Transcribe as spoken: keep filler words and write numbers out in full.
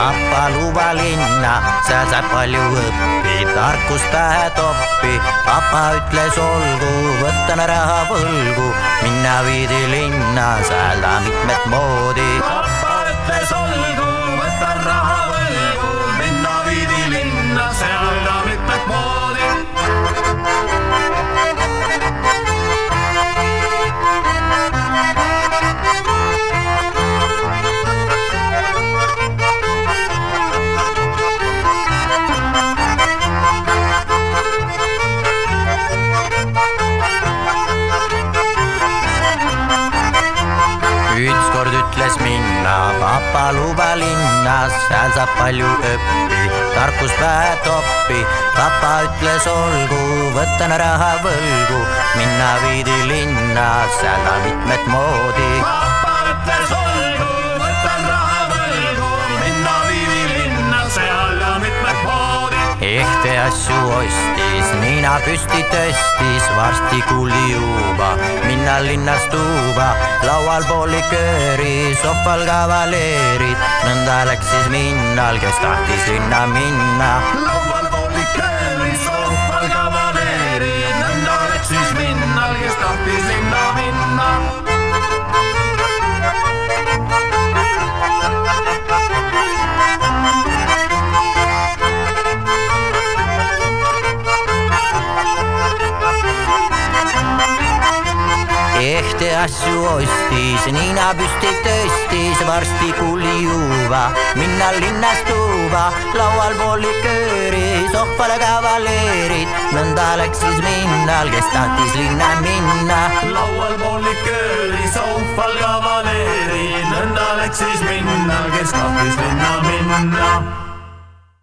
Pappa luba linna, seal saab palju õppi, tarkust pähe toppi. Pappa ütles olgu, võtan raha võlgu, minna viidi linna, seal ta mitmet moodi. Pappa ütles olgu, võtan raha võlgu, minna viidi linna, seal ta mitmet moodi. Ükskord ütles minna, pappa luba linna, seal saab palju õppi, tarkust pähe toppi. Pappa ütles olgu, võtan raha võlgu, minna viidi linna, seal ta mitmet moodi. Pappa ütles olgu, võtan raha võlgu, minna viidi linna, seal ta mitmet moodi. Ehte asju ostis, nina püsti tõstis, varsti kuuli juba, minna linnast tuuba. Laual pool likööri, sohval kavaleerid, nõnda läks siis minnal, kes tahtis linna minna. Laual pool likööri, sohval kavaleerid, nõnda läks siis minnal, kes tahtis linna minna. Ehte asju ostis, nina püsti tõstis, varsti kuuli juba, minna linnast tuuba. Laual pool likööri, sohval kavaleerid, nõnda läks siis minnal, kes tahtis linna minna. Laual pool likööri, sohval kavaleerid, nõnda läks siis minnal, kes tahtis linna minna.